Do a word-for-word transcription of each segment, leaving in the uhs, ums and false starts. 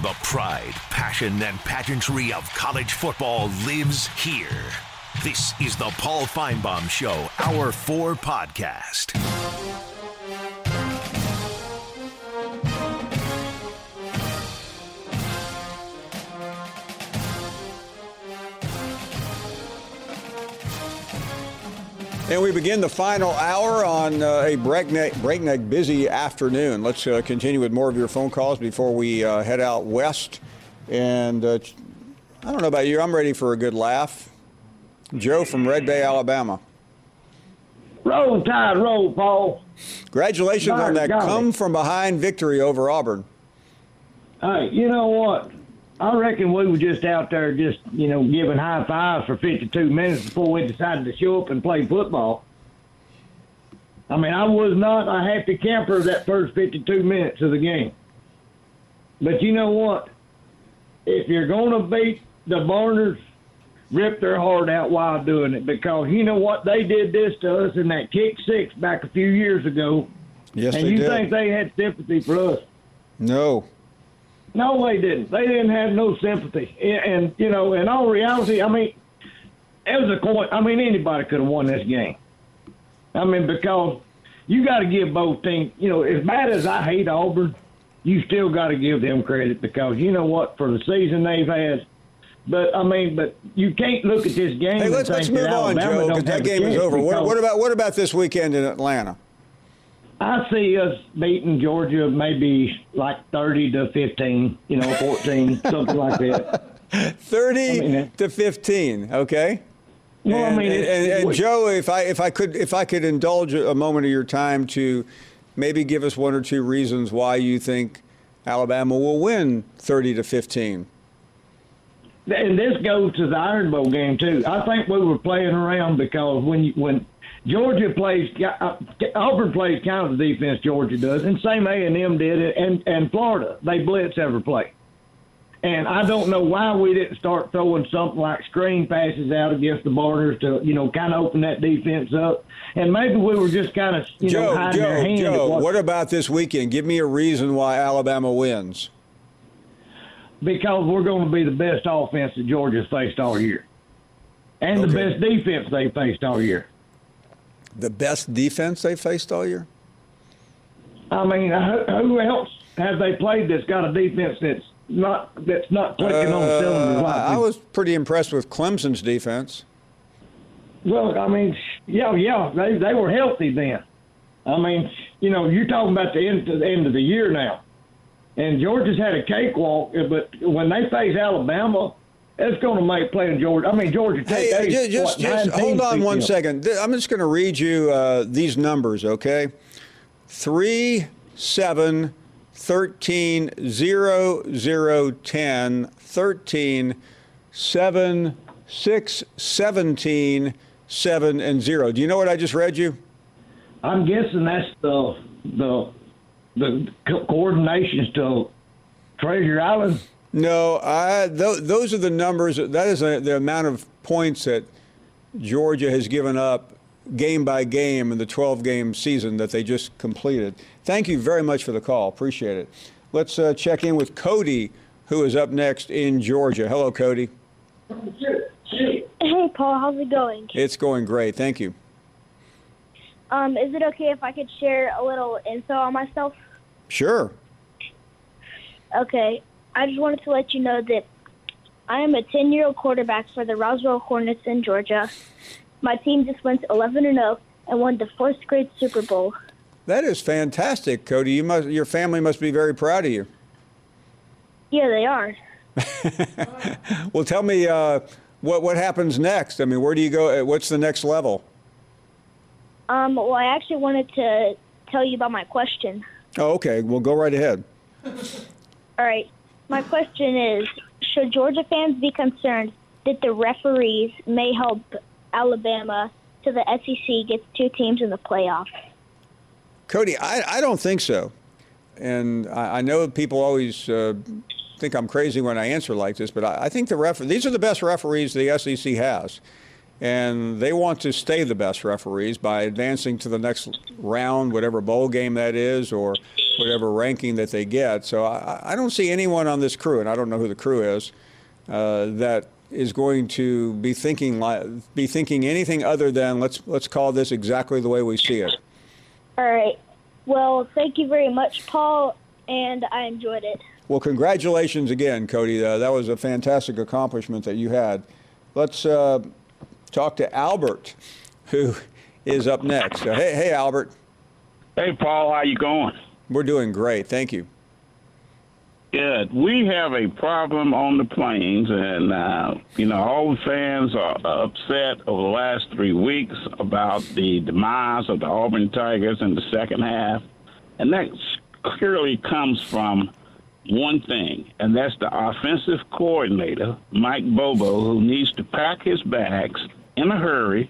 The pride, passion, and pageantry of college football lives here. This is the Paul Finebaum Show, Hour four podcast. And we begin the final hour on uh, a breakneck, breakneck busy afternoon. Let's uh, continue with more of your phone calls before we uh, head out west. And uh, I don't know about you, I'm ready for a good laugh. Joe from Red Bay, Alabama. Roll Tide, roll, Paul. Congratulations My on that golly. come-from-behind victory over Auburn. Hey, you know what? I reckon we were just out there just, you know, giving high fives for fifty-two minutes before we decided to show up and play football. I mean, I was not a happy camper that first fifty-two minutes of the game. But you know what? If you're going to beat the Barners, rip their heart out while doing it, because you know what? They did this to us in that kick six back a few years ago. Yes, and they you did. think they had sympathy for us? No. No, they didn't. They didn't have no sympathy. And, and, you know, in all reality, I mean, it was a coin. I mean, anybody could have won this game. I mean, because you got to give both teams, you know, as bad as I hate Auburn, you still got to give them credit, because you know what, for the season they've had. But, I mean, but you can't look at this game Hey, let's, and let's think move that on, Alabama Joe, don't because that have a game is chance, over. What, because what about what about this weekend in Atlanta? I see us beating Georgia maybe like thirty to fifteen, you know, fourteen, something like that. thirty I mean, to fifteen, okay? Well, and, I mean, and, it's- and, and we- Joe, if I if I could if I could indulge a moment of your time to maybe give us one or two reasons why you think Alabama will win thirty to fifteen. And this goes to the Iron Bowl game too. I think we were playing around, because when you, when Georgia plays, uh, Auburn plays kind of the defense Georgia does, and same A and M did it, and and Florida, they blitz every play. And I don't know why we didn't start throwing something like screen passes out against the Barners to, you know, kind of open that defense up. And maybe we were just kind of, you know, Joe, hiding our Joe, hand. at Joe, what, what about this weekend? Give me a reason why Alabama wins. because we're going to be the best offense that Georgia's faced all year, and the Okay. best defense they faced all year. The best defense they faced all year? I mean, who who else have they played that's got a defense that's not that's not clicking on cylinders? Uh, Like I we- was pretty impressed with Clemson's defense. Well, I mean, yeah, yeah, they they were healthy then. I mean, you know, you're talking about the end to the end of the year now, and Georgia's had a cakewalk. But when they face Alabama, it's going to make playing Georgia. I mean, Georgia Tech. Hey, they, just, what, just, just nineteen hold on beat one them. second. Th- I'm just going to read you uh, these numbers, okay? Three, seven, thirteen, zero, zero, ten, thirteen, seven, six, seventeen, seven, and zero. Do you know what I just read you? I'm guessing that's the the the co- coordinations to Treasure Island. No, I, th- those are the numbers. That is a, the amount of points that Georgia has given up game by game in the twelve-game season that they just completed. Thank you very much for the call. Appreciate it. Let's uh, check in with Cody, who is up next in Georgia. Hello, Cody. Hey, Paul, how's it going? It's going great. Thank you. Um, is it okay if I could share a little info on myself? Sure. Okay, I just wanted to let you know that I am a ten-year-old quarterback for the Roswell Hornets in Georgia. My team just went eleven and oh and won the fourth grade Super Bowl. That is fantastic, Cody. You must, your family must be very proud of you. Yeah, they are. Well, tell me uh, what what happens next. I mean, where do you go? uh, What's the next level? Um, well, I actually wanted to tell you about my question. Oh, okay. Well, go right ahead. All right. My question is, should Georgia fans be concerned that the referees may help Alabama to the S E C get two teams in the playoff? Cody, I, I don't think so. And I, I know people always uh, think I'm crazy when I answer like this, but I, I think the ref- these are the best referees the S E C has. And they want to stay the best referees by advancing to the next round, whatever bowl game that is, or whatever ranking that they get. So I, I don't see anyone on this crew, and I don't know who the crew is, uh, that is going to be thinking like, be thinking anything other than let's let's call this exactly the way we see it. All right. Well, thank you very much, Paul, and I enjoyed it. Well, congratulations again, Cody. Uh, that was a fantastic accomplishment that you had. Let's uh, talk to Albert, who is up next. Uh, hey, hey, Albert. Hey, Paul. How you going? We're doing great. Thank you. Good. We have a problem on the Plains, and, uh, you know, all the fans are upset over the last three weeks about the demise of the Auburn Tigers in the second half. And that clearly comes from one thing, and that's the offensive coordinator, Mike Bobo, who needs to pack his bags in a hurry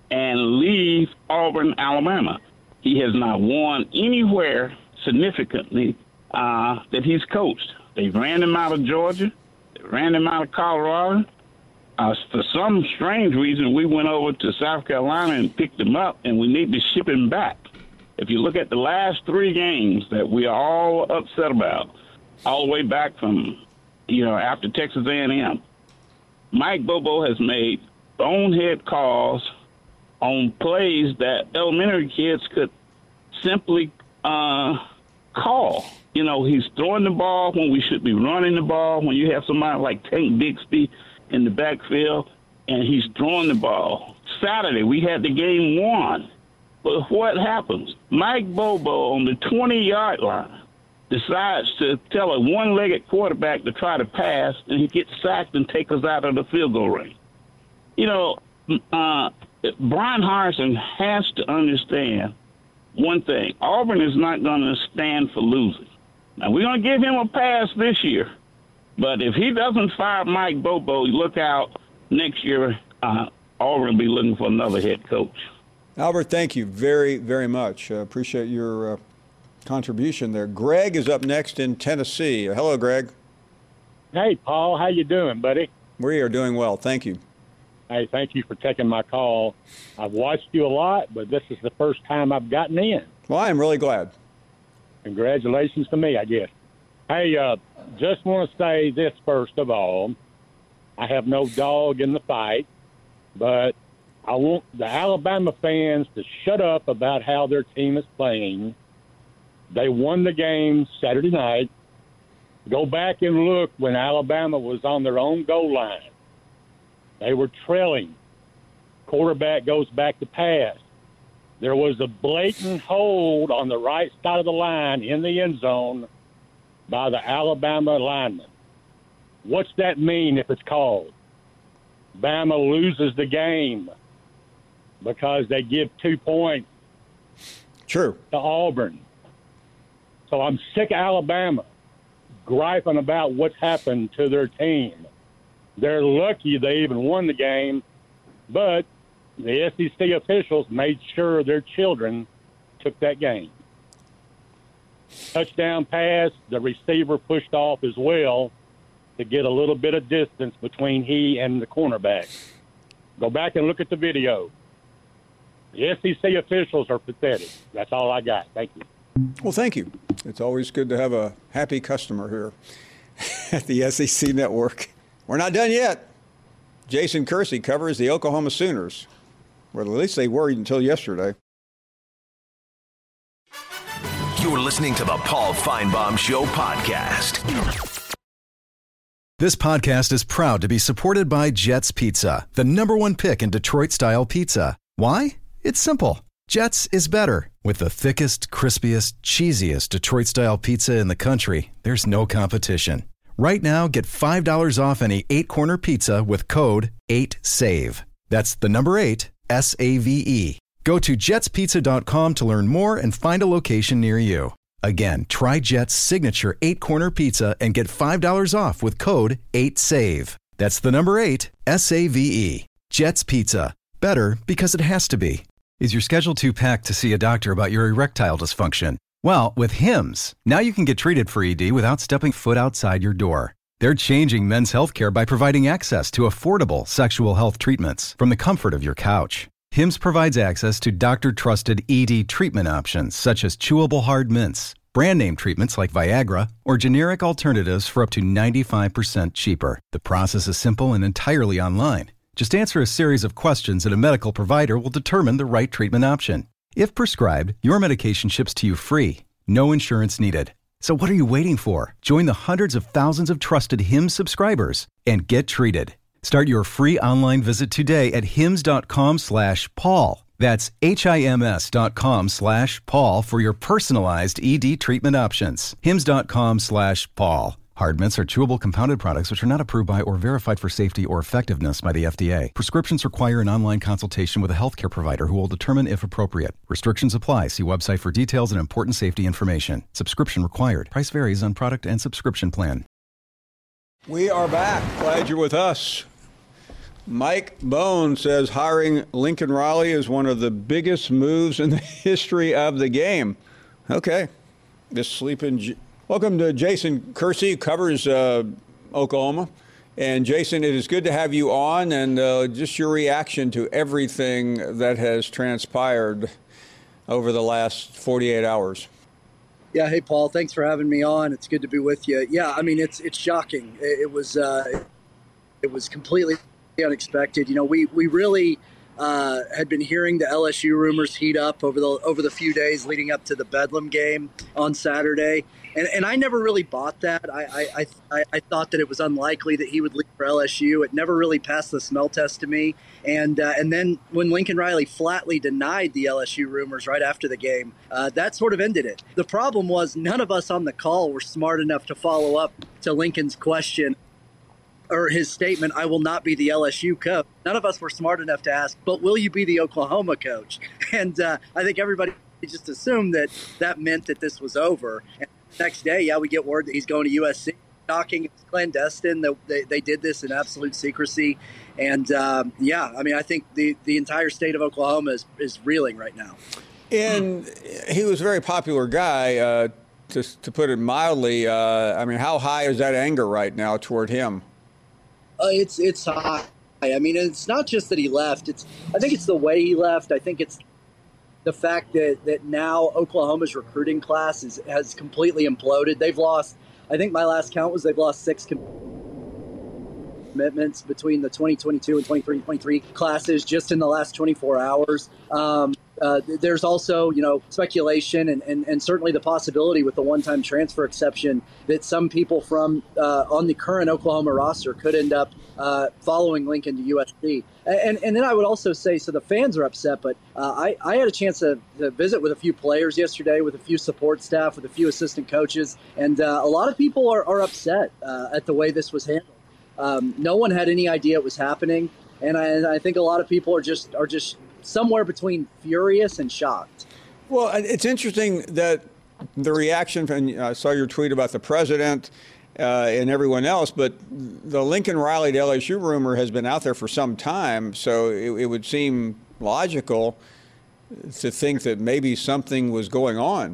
and leave Auburn, Alabama. He has not won anywhere significantly Uh, that he's coached. They ran him out of Georgia. They ran him out of Colorado. Uh, for some strange reason, we went over to South Carolina and picked him up, and we need to ship him back. If you look at the last three games that we are all upset about, all the way back from, you know, after Texas A and M, Mike Bobo has made bonehead calls on plays that elementary kids could simply uh, call. You know, he's throwing the ball when we should be running the ball, when you have somebody like Tank Bixby in the backfield, and he's throwing the ball. Saturday, we had the game won. But what happens? Mike Bobo on the twenty-yard line decides to tell a one-legged quarterback to try to pass, and he gets sacked and takes us out of the field goal range. You know, uh, Brian Harsin has to understand one thing. Auburn is not going to stand for losing. Now, we're going to give him a pass this year, but if he doesn't fire Mike Bobo, look out next year, uh, Auburn will be looking for another head coach. Albert, thank you very, very much. Uh, appreciate your uh, contribution there. Greg is up next in Tennessee. Hello, Greg. Hey, Paul. How you doing, buddy? We are doing well. Thank you. Hey, thank you for taking my call. I've watched you a lot, but this is the first time I've gotten in. Well, I am really glad. Congratulations to me, I guess. Hey, uh, just want to say this first of all. I have no dog in the fight, but I want the Alabama fans to shut up about how their team is playing. They won the game Saturday night. Go back and look when Alabama was on their own goal line. They were trailing. Quarterback goes back to pass. There was a blatant hold on the right side of the line in the end zone by the Alabama lineman. What's that mean if it's called? Bama loses the game because they give two points True. to Auburn. So I'm sick of Alabama griping about what's happened to their team. They're lucky they even won the game, but the S E C officials made sure their children took that game. Touchdown pass, the receiver pushed off as well to get a little bit of distance between he and the cornerback. Go back and look at the video. The S E C officials are pathetic. That's all I got. Thank you. Well, thank you. It's always good to have a happy customer here at the S E C Network. We're not done yet. Jason Kersey covers the Oklahoma Sooners. Well, at least they were until yesterday. You're listening to the Paul Feinbaum Show podcast. This podcast is proud to be supported by Jets Pizza, the number one pick in Detroit-style pizza. Why? It's simple. Jets is better. With the thickest, crispiest, cheesiest Detroit-style pizza in the country, there's no competition. Right now, get five dollars off any eight-corner pizza with code eight save. That's the number eight, S A V E. Go to jets pizza dot com to learn more and find a location near you. Again, try Jet's signature eight-corner pizza and get five dollars off with code eight save. That's the number eight, S A V E. Jet's Pizza. Better because it has to be. Is your schedule too packed to see a doctor about your erectile dysfunction? Well, with Hims, now you can get treated for E D without stepping foot outside your door. They're changing men's healthcare by providing access to affordable sexual health treatments from the comfort of your couch. Hims provides access to doctor-trusted E D treatment options such as chewable hard mints, brand name treatments like Viagra, or generic alternatives for up to ninety-five percent cheaper. The process is simple and entirely online. Just answer a series of questions and a medical provider will determine the right treatment option. If prescribed, your medication ships to you free. No insurance needed. So what are you waiting for? Join the hundreds of thousands of trusted Hims subscribers and get treated. Start your free online visit today at hims.com slash Paul. That's H-I-M-S dot com slash Paul for your personalized E D treatment options. Hims.com slash Paul. Hard mints are chewable compounded products which are not approved by or verified for safety or effectiveness by the F D A. Prescriptions require an online consultation with a healthcare provider who will determine if appropriate. Restrictions apply. See website for details and important safety information. Subscription required. Price varies on product and subscription plan. We are back. Glad you're with us. Mike Bone says hiring Lincoln Riley is one of the biggest moves in the history of the game. Okay. This sleeping... J- Welcome to Jason Kersey, who covers uh, Oklahoma. And Jason, it is good to have you on, and uh, just your reaction to everything that has transpired over the last forty-eight hours. Yeah, hey Paul, thanks for having me on. It's good to be with you. Yeah, I mean it's it's shocking. It, it was uh, it was completely unexpected. You know, we we really uh, had been hearing the L S U rumors heat up over the over the few days leading up to the Bedlam game on Saturday. And, and I never really bought that. I, I, I, I thought that it was unlikely that he would leave for L S U. It never really passed the smell test to me. And uh, and then when Lincoln Riley flatly denied the L S U rumors right after the game, uh, that sort of ended it. The problem was none of us on the call were smart enough to follow up to Lincoln's question or his statement, I will not be the L S U coach. None of us were smart enough to ask, but will you be the Oklahoma coach? And uh, I think everybody just assumed that that meant that this was over. And next day, yeah, we get word that he's going to U S C. Shocking, it's clandestine. They, they did this in absolute secrecy. And, um, yeah, I mean, I think the, the entire state of Oklahoma is, is reeling right now. And he was a very popular guy, uh, to, to put it mildly. Uh, I mean, how high is that anger right now toward him? Uh, it's it's high. I mean, it's not just that he left. It's I think it's the way he left. I think it's the fact that, that now Oklahoma's recruiting class is, has completely imploded. They've lost, I think my last count was they've lost six commitments between the twenty twenty-two and twenty twenty-three classes just in the last twenty-four hours. Um, uh, there's also, you know, speculation and, and, and certainly the possibility with the one-time transfer exception that some people from uh, on the current Oklahoma roster could end up uh, following Lincoln to U S C. And, and then I would also say, so the fans are upset, but uh, I, I had a chance to, to visit with a few players yesterday, with a few support staff, with a few assistant coaches, and uh, a lot of people are, are upset uh, at the way this was handled. Um, no one had any idea it was happening, and I, and I think a lot of people are just are just somewhere between furious and shocked. Well, it's interesting that the reaction from, I saw your tweet about the president uh, and everyone else, but the Lincoln Riley to L S U rumor has been out there for some time, so it, it would seem logical to think that maybe something was going on.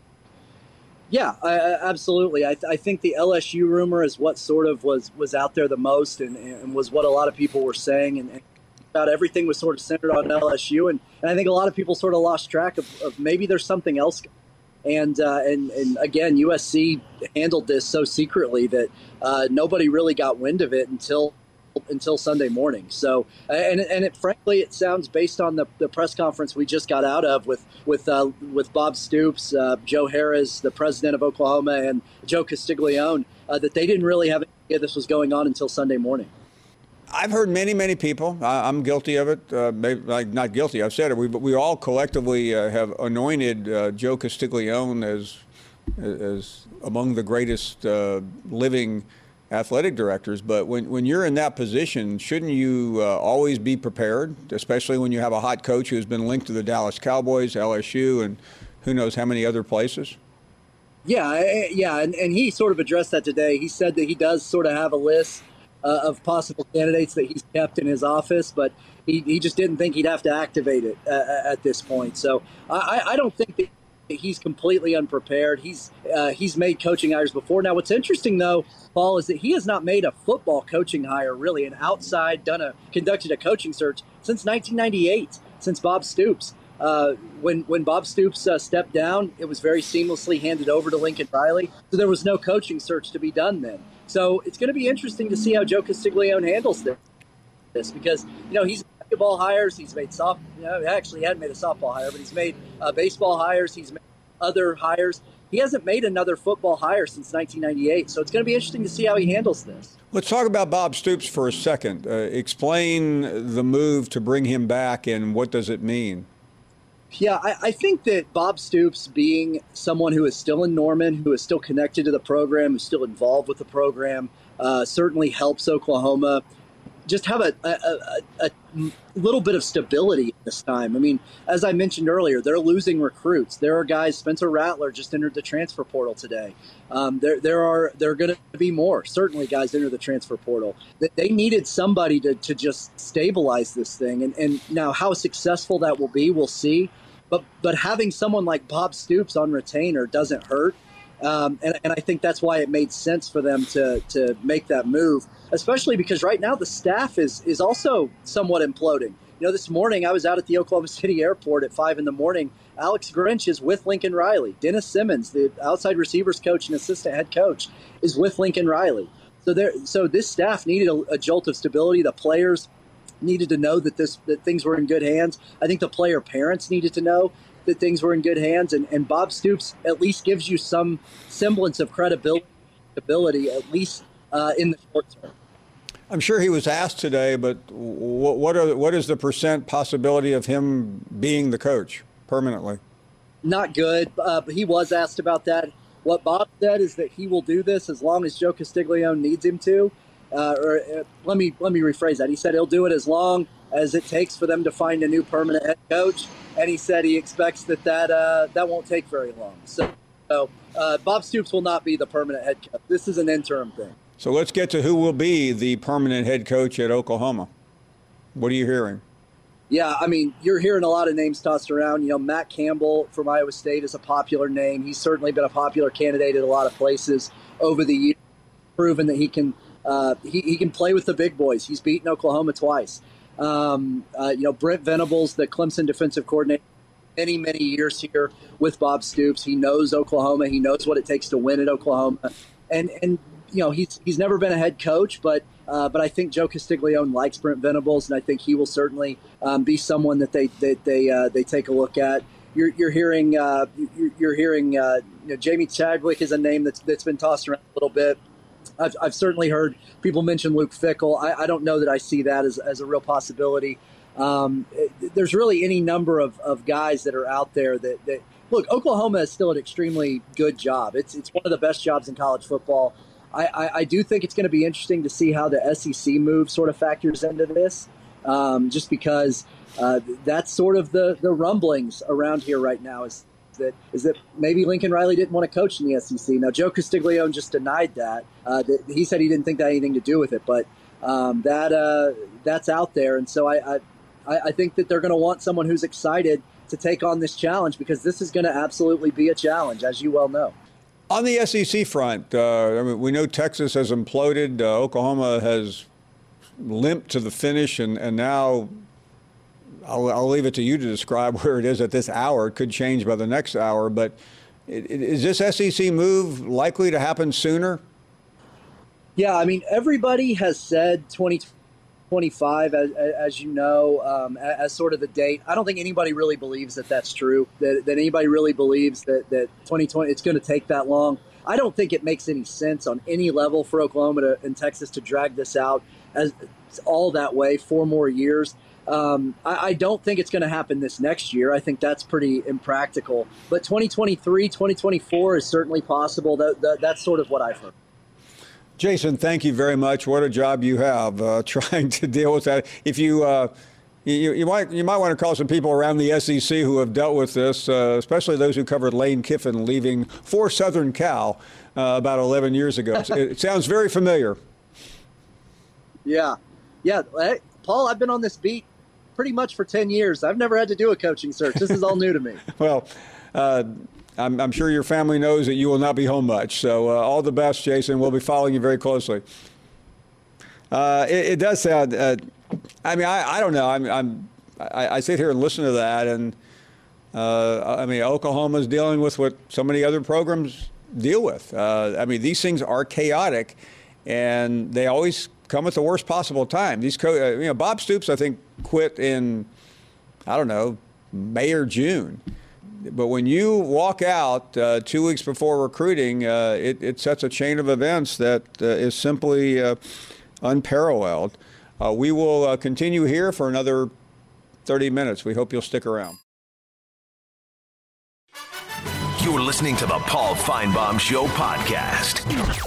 Yeah, I, absolutely. I, I think the L S U rumor is what sort of was, was out there the most and, and was what a lot of people were saying. And, and about everything was sort of centered on L S U. And, and I think a lot of people sort of lost track of, of maybe there's something else. And, uh, and, and again, U S C handled this so secretly that uh, nobody really got wind of it until until Sunday morning. So, and and it, frankly, it sounds based on the, the press conference we just got out of with with uh, with Bob Stoops, uh, Joe Harris, the president of Oklahoma, and Joe Castiglione, uh, that they didn't really have any idea this was going on until Sunday morning. I've heard many, many people. I'm guilty of it. Uh, maybe, like, not guilty. I've said it. We, but we all collectively uh, have anointed uh, Joe Castiglione as as among the greatest uh, living athletic directors. But when, when you're in that position, shouldn't you uh, always be prepared, especially when you have a hot coach who's been linked to the Dallas Cowboys, L S U, and who knows how many other places? Yeah, yeah, and, and he sort of addressed that today. He said that he does sort of have a list uh, of possible candidates that he's kept in his office, but he, he just didn't think he'd have to activate it uh, at this point. So I, I don't think that he's completely unprepared. He's uh, he's made coaching hires before. Now, what's interesting, though, Paul, is that he has not made a football coaching hire, really, an outside, done a conducted a coaching search since nineteen ninety-eight, since Bob Stoops. Uh, when when Bob Stoops uh, stepped down, it was very seamlessly handed over to Lincoln Riley. So there was no coaching search to be done then. So it's going to be interesting to see how Joe Castiglione handles this, this because, you know, he's made ball hires. He's made soft, you know, actually he hadn't made a softball hire, but he's made uh, baseball hires. He's made other hires. He hasn't made another football hire since nineteen ninety-eight. So it's going to be interesting to see how he handles this. Let's talk about Bob Stoops for a second. Uh, explain the move to bring him back and what does it mean? Yeah, I, I think that Bob Stoops, being someone who is still in Norman, who is still connected to the program, who's still involved with the program, uh, certainly helps Oklahoma just have a, a, a, a little bit of stability this time. I mean, as I mentioned earlier, they're losing recruits. There are guys, Spencer Rattler just entered the transfer portal today. Um, there there are there are going to be more, certainly guys enter the transfer portal. They needed somebody to, to just stabilize this thing. And, and now how successful that will be, we'll see. But but having someone like Bob Stoops on retainer doesn't hurt. Um, and, and I think that's why it made sense for them to to make that move, especially because right now the staff is is also somewhat imploding. You know, this morning I was out at the Oklahoma City airport at five in the morning. Alex Grinch is with Lincoln Riley. Dennis Simmons, the outside receivers coach and assistant head coach, is with Lincoln Riley. So there, so this staff needed a, a jolt of stability. The players needed to know that this that things were in good hands. I think the player parents needed to know that things were in good hands, and, and Bob Stoops at least gives you some semblance of credibility, ability, at least uh, in the short term. I'm sure he was asked today, but what what, are, what is the percent possibility of him being the coach permanently? Not good, uh, but he was asked about that. What Bob said is that he will do this as long as Joe Castiglione needs him to. Uh, or uh, let me let me rephrase that. He said he'll do it as long as it takes for them to find a new permanent head coach. And he said he expects that that, uh, that won't take very long. So, so uh, Bob Stoops will not be the permanent head coach. This is an interim thing. So let's get to who will be the permanent head coach at Oklahoma. What are you hearing? Yeah, I mean, you're hearing a lot of names tossed around. You know, Matt Campbell from Iowa State is a popular name. He's certainly been a popular candidate at a lot of places over the years, proven that he can uh, he, he can play with the big boys. He's beaten Oklahoma twice. Um, uh, you know, Brent Venables, the Clemson defensive coordinator, many, many years here with Bob Stoops. He knows Oklahoma. He knows what it takes to win at Oklahoma. And, and you know, he's he's never been a head coach, but uh, but I think Joe Castiglione likes Brent Venables, and I think he will certainly um, be someone that they that they uh, they take a look at. You're, you're hearing uh, you're, you're hearing uh, you know, Jamie Chadwick is a name that's that's been tossed around a little bit. I've, I've certainly heard people mention Luke Fickell. I, I don't know that I see that as, as a real possibility. Um, it, there's really any number of, of guys that are out there that, that look, Oklahoma is still an extremely good job. It's it's one of the best jobs in college football. I, I, I do think it's going to be interesting to see how the S E C move sort of factors into this, um, just because uh, that's sort of the, the rumblings around here right now is that is that maybe Lincoln Riley didn't want to coach in the S E C. Now, Joe Castiglione just denied that. Uh, that he said he didn't think that had anything to do with it, but um, that uh, that's out there. And so I, I, I think that they're going to want someone who's excited to take on this challenge, because this is going to absolutely be a challenge, as you well know. On the S E C front, uh, I mean, we know Texas has imploded. Uh, Oklahoma has limped to the finish, and, and now I'll, I'll leave it to you to describe where it is at this hour. It could change by the next hour, but it, it, is this S E C move likely to happen sooner? Yeah, I mean, everybody has said twenty twenty-five, as, as you know, um, as, as sort of the date. I don't think anybody really believes that that's true, that, that anybody really believes that, that twenty twenty, it's going to take that long. I don't think it makes any sense on any level for Oklahoma to, and Texas to drag this out as all that way, four more years. Um, I, I don't think it's going to happen this next year. I think that's pretty impractical. But twenty twenty-three, twenty twenty-four is certainly possible. That, that, that's sort of what I've heard. Jason, thank you very much. What a job you have uh, trying to deal with that. If you, uh, you you might you might want to call some people around the S E C who have dealt with this, uh, especially those who covered Lane Kiffin leaving for Southern Cal uh, about eleven years ago. it, it sounds very familiar. Yeah, yeah. Hey, Paul, I've been on this beat pretty much for ten years. I've never had to do a coaching search. This is all new to me. Well, uh, I'm, I'm sure your family knows that you will not be home much. So uh, all the best, Jason. We'll be following you very closely. Uh, it, it does sound, uh, I mean, I, I don't know. I'm, I'm, I, I sit here and listen to that, and Uh, I mean, Oklahoma's dealing with what so many other programs deal with. Uh, I mean, these things are chaotic, and they always come at the worst possible time. These, co- uh, you know, Bob Stoops, I think, quit in, I don't know, May or June. But when you walk out uh, two weeks before recruiting, uh, it, it sets a chain of events that uh, is simply uh, unparalleled. Uh, we will uh, continue here for another thirty minutes. We hope you'll stick around. You're listening to the Paul Feinbaum Show podcast.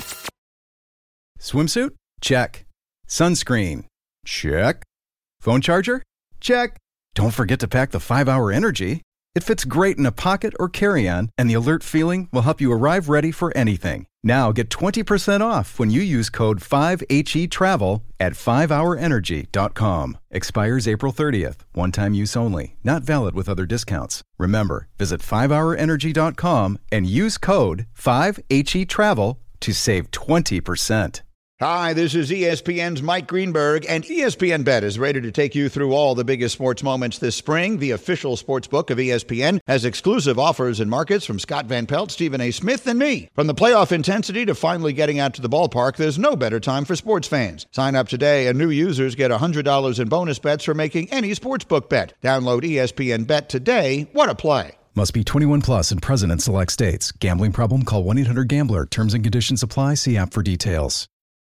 Swimsuit? Check. Sunscreen? Check. Phone charger? Check. Don't forget to pack the five hour Energy. It fits great in a pocket or carry-on, and the alert feeling will help you arrive ready for anything. Now get twenty percent off when you use code five H E travel at five hour energy dot com. Expires April thirtieth. One-time use only. Not valid with other discounts. Remember, visit five hour energy dot com and use code five H E travel to save twenty percent. Hi, this is E S P N's Mike Greenberg, and E S P N Bet is ready to take you through all the biggest sports moments this spring. The official sports book of E S P N has exclusive offers and markets from Scott Van Pelt, Stephen A. Smith, and me. From the playoff intensity to finally getting out to the ballpark, there's no better time for sports fans. Sign up today, and new users get one hundred dollars in bonus bets for making any sportsbook bet. Download E S P N Bet today. What a play. Must be twenty-one plus and present in select states. Gambling problem? Call one eight hundred gambler. Terms and conditions apply. See app for details.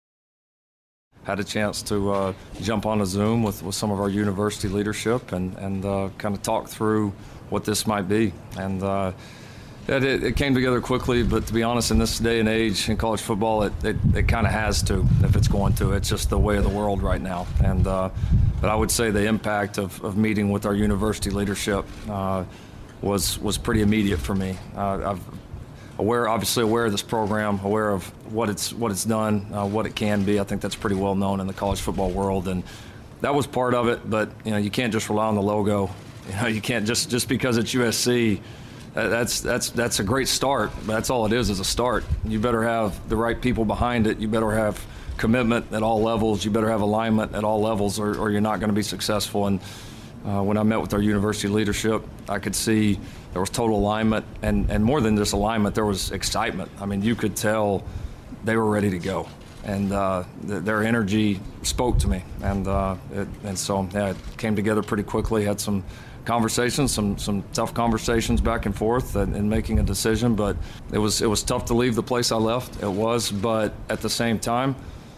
Had a chance to uh, jump on a Zoom with, with some of our university leadership and, and uh, kind of talk through what this might be. And uh, it, it came together quickly, but to be honest, in this day and age in college football, it, it, it kind of has to if it's going to. It's just the way of the world right now. And uh, but I would say the impact of, of meeting with our university leadership uh, was, was pretty immediate for me. Uh, I've Aware, obviously aware of this program, aware of what it's what it's done, uh, what it can be. I think that's pretty well known in the college football world, and that was part of it. But you know, you can't just rely on the logo. You know, you can't just just because it's U S C. Uh, that's that's that's a great start, but that's all it is is a start. You better have the right people behind it. You better have commitment at all levels. You better have alignment at all levels, or, or you're not going to be successful. And uh, when I met with our university leadership, I could see there was total alignment, and, and more than just alignment, there was excitement. I mean, you could tell they were ready to go, and uh, th- their energy spoke to me. And uh, it, and so yeah, it came together pretty quickly. Had some conversations, some some tough conversations back and forth, and, and making a decision. But it was it was tough to leave the place I left. It was, but at the same time,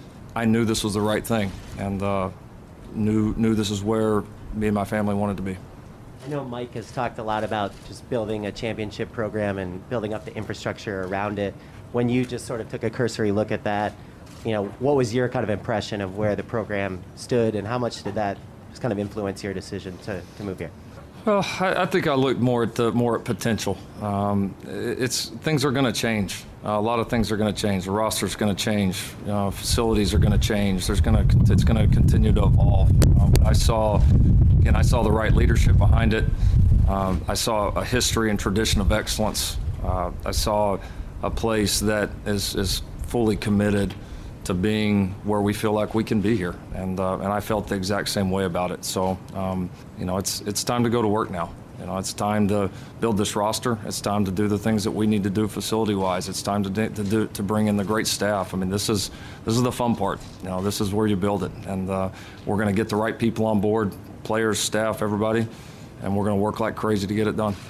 I knew this was the right thing, and uh, knew knew this is where me and my family wanted to be. I know Mike has talked a lot about just building a championship program and building up the infrastructure around it. When you just sort of took a cursory look at that, you know, what was your kind of impression of where the program stood, and how much did that just kind of influence your decision to, to move here? Well, I, I think I looked more at the more at potential. Um, it's things are going to change. Uh, a lot of things are going to change. The roster's going to change. You know, facilities are going to change. There's going to it's going to continue to evolve. Um, I saw, again, I saw the right leadership behind it. Um, I saw a history and tradition of excellence. Uh, I saw a place that is is fully committed to being where we feel like we can be here, and uh, and I felt the exact same way about it. So, um, you know, it's it's time to go to work now. You know, it's time to build this roster. It's time to do the things that we need to do facility-wise. It's time to do, to do to bring in the great staff. I mean, this is this is the fun part. You know, this is where you build it, and uh, we're going to get the right people on board, players, staff, everybody, and we're going to work like crazy to get it done.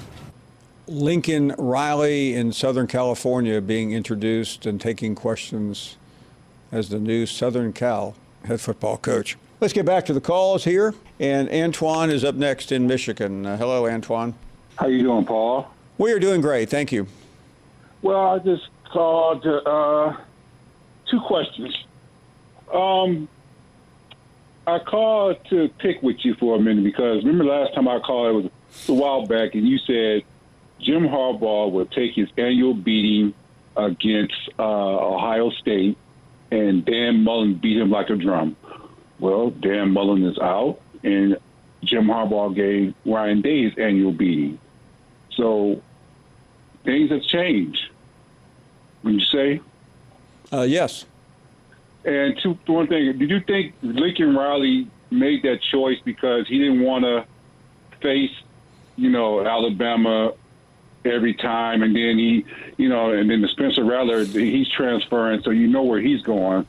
Lincoln Riley in Southern California being introduced and taking questions as the new Southern Cal head football coach. Let's get back to the calls here, and Antoine is up next in Michigan. Uh, hello, Antoine. How you doing, Paul? We are doing great, thank you. Well, I just called uh, two questions. Um, I called to pick with you for a minute because remember last time I called, it was a while back, and you said Jim Harbaugh would take his annual beating against uh, Ohio State, and Dan Mullen beat him like a drum. Well, Dan Mullen is out, and Jim Harbaugh gave Ryan Day his annual beating. So things have changed, would you say? Uh, yes. And two, one thing, did you think Lincoln Riley made that choice because he didn't want to face you know, Alabama every time, and then he, you know, and then the Spencer Rattler, he's transferring, so you know where he's going.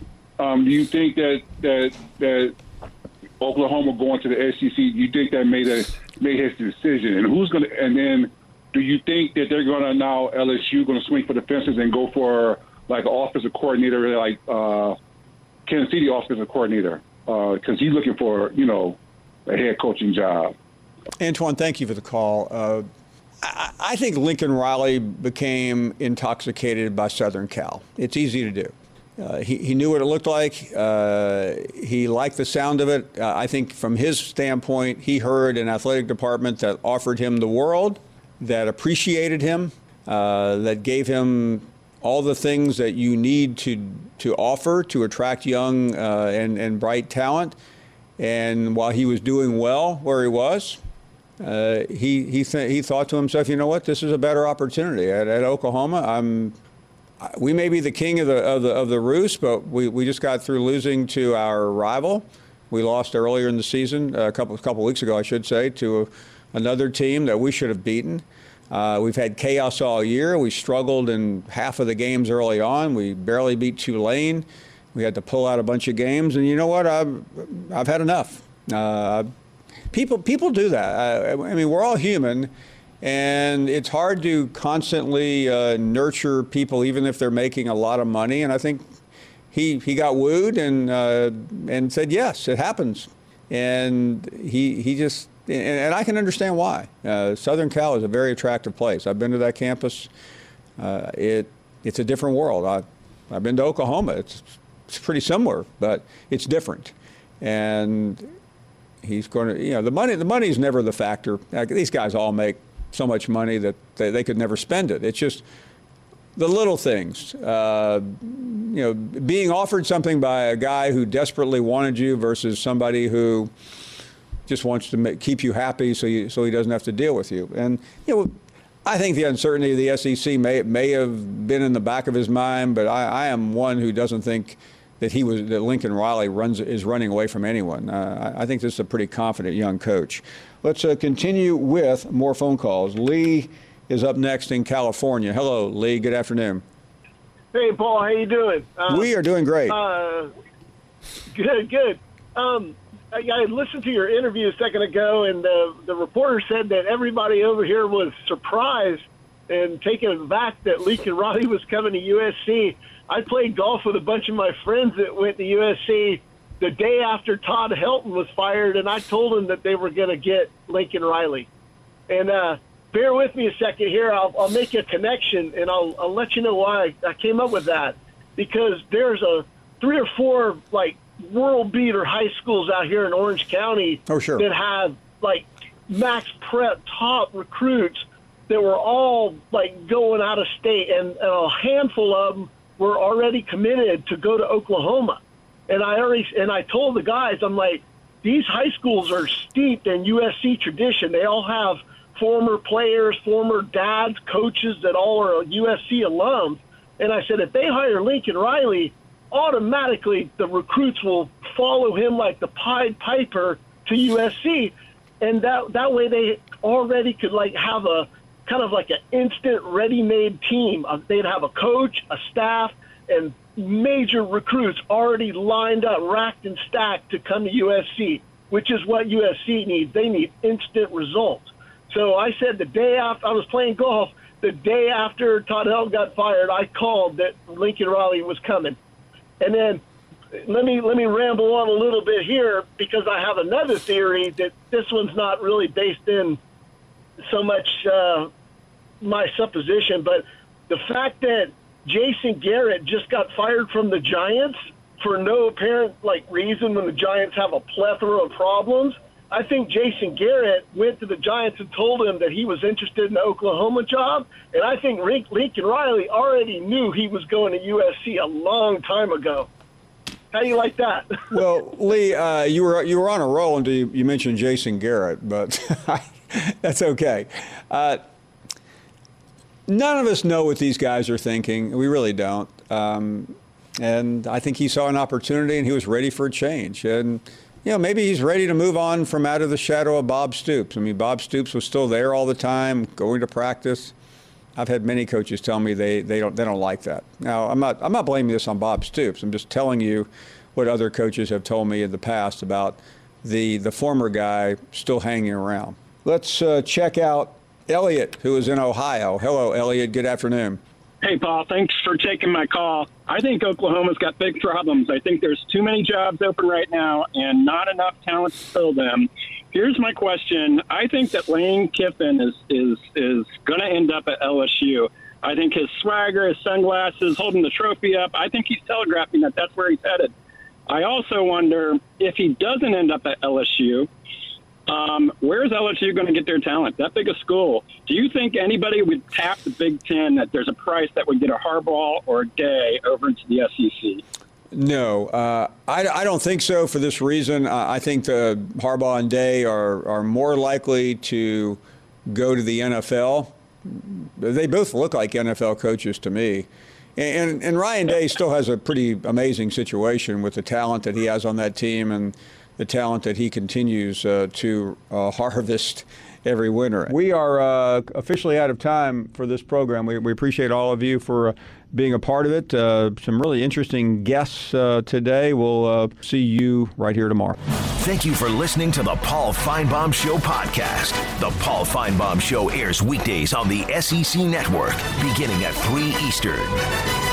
Um, do you think that that that Oklahoma going to the S E C? Do you think that made a made his decision? And who's going to? And then, do you think that they're going to now L S U going to swing for the fences and go for like an offensive coordinator, like uh, Kansas City offensive coordinator, because uh, he's looking for, you know, a head coaching job? Antoine, thank you for the call. Uh, I, I think Lincoln Riley became intoxicated by Southern Cal. It's easy to do. Uh, he, he knew what it looked like. Uh, he liked the sound of it. Uh, I think from his standpoint, he heard an athletic department that offered him the world, that appreciated him, uh, that gave him all the things that you need to to offer to attract young uh, and, and bright talent. And while he was doing well where he was, uh, he he th- he thought to himself, you know what, this is a better opportunity at, at Oklahoma. I'm we may be the king of the of the of the roost, but we, we just got through losing to our rival. We lost earlier in the season, a couple couple weeks ago, I should say, to a, another team that we should have beaten. Uh, we've had chaos all year. We struggled in half of the games early on. We barely beat Tulane. We had to pull out a bunch of games, and you know what? I've I've had enough. Uh, people people do that. I, I mean, we're all human, and it's hard to constantly uh, nurture people, even if they're making a lot of money. And I think he he got wooed and uh, and said yes, it happens. And he he just and, and I can understand why. Uh, Southern Cal is a very attractive place. I've been to that campus. Uh, it it's a different world. I I've been to Oklahoma. It's It's pretty similar, but it's different. And he's going to, you know, the money, the money is never the factor. These guys all make so much money that they, they could never spend it. It's just the little things, uh, you know, being offered something by a guy who desperately wanted you versus somebody who just wants to make, keep you happy so you, so he doesn't have to deal with you. And, you know, I think the uncertainty of the S E C may may have been in the back of his mind, but I, I am one who doesn't think that he was that Lincoln Riley runs is running away from anyone. Uh, I, I think this is a pretty confident young coach. Let's uh, continue with more phone calls. Lee is up next in California. Hello, Lee. Good afternoon. Hey, Paul. How you doing? Uh, we are doing great. Uh, good, good. Um, I, I listened to your interview a second ago, and uh, the reporter said that everybody over here was surprised and taken aback that Lincoln Riley was coming to U S C. I played golf with a bunch of my friends that went to U S C the day after Todd Helton was fired, and I told them that they were going to get Lincoln Riley. And uh, bear with me a second here. I'll, I'll make a connection, and I'll, I'll let you know why I came up with that. Because there's a three or four, like, world beater high schools out here in Orange County oh, sure. that have, like, max prep top recruits that were all, like, going out of state, and, and a handful of them were already committed to go to Oklahoma. And I already and I told the guys, I'm like, these high schools are steeped in U S C tradition. They all have former players, former dads, coaches that all are U S C alums. And I said, if they hire Lincoln Riley, automatically the recruits will follow him like the Pied Piper to U S C. And that that way they already could like have a kind of like an instant ready-made team. Uh, they'd have a coach, a staff, and major recruits already lined up, racked and stacked to come to U S C, which is what U S C needs. They need instant results. So I said the day after I was playing golf, the day after Todd Helton got fired, I called that Lincoln Riley was coming. And then let me let me ramble on a little bit here because I have another theory that this one's not really based in so much uh, my supposition, but the fact that Jason Garrett just got fired from the Giants for no apparent like reason when the Giants have a plethora of problems. I think Jason Garrett went to the Giants and told them that he was interested in the Oklahoma job, and I think Lincoln Riley already knew he was going to U S C a long time ago. How do you like that? Well, Lee, uh, you were you were on a roll until you, you mentioned Jason Garrett, but that's okay. Uh, none of us know what these guys are thinking. We really don't. Um, and I think he saw an opportunity, and he was ready for a change. And you know, maybe he's ready to move on from out of the shadow of Bob Stoops. I mean, Bob Stoops was still there all the time, going to practice. I've had many coaches tell me they, they don't they don't like that. Now, I'm not I'm not blaming this on Bob Stoops. I'm just telling you what other coaches have told me in the past about the the former guy still hanging around. Let's uh, check out Elliot, who is in Ohio. Hello, Elliot. Good afternoon. Hey, Paul. Thanks for taking my call. I think Oklahoma's got big problems. I think there's too many jobs open right now and not enough talent to fill them. Here's my question. I think that Lane Kiffin is is is going to end up at L S U. I think his swagger, his sunglasses, holding the trophy up, I think he's telegraphing that that's where he's headed. I also wonder if he doesn't end up at L S U, um, where's L S U going to get their talent? That big a school. Do you think anybody would tap the Big Ten that there's a price that would get a Harbaugh or a Day over into the S E C? No, uh, I, I don't think so for this reason. Uh, I think the Harbaugh and Day are, are more likely to go to the N F L. They both look like N F L coaches to me. And, and, and Ryan Day still has a pretty amazing situation with the talent that he has on that team and the talent that he continues uh, to uh, harvest every winter. We are uh, officially out of time for this program. We, we appreciate all of you for uh, being a part of it. Uh, some really interesting guests uh, today. We'll uh, see you right here tomorrow. Thank you for listening to the Paul Finebaum Show podcast. The Paul Finebaum Show airs weekdays on the S E C Network beginning at three Eastern.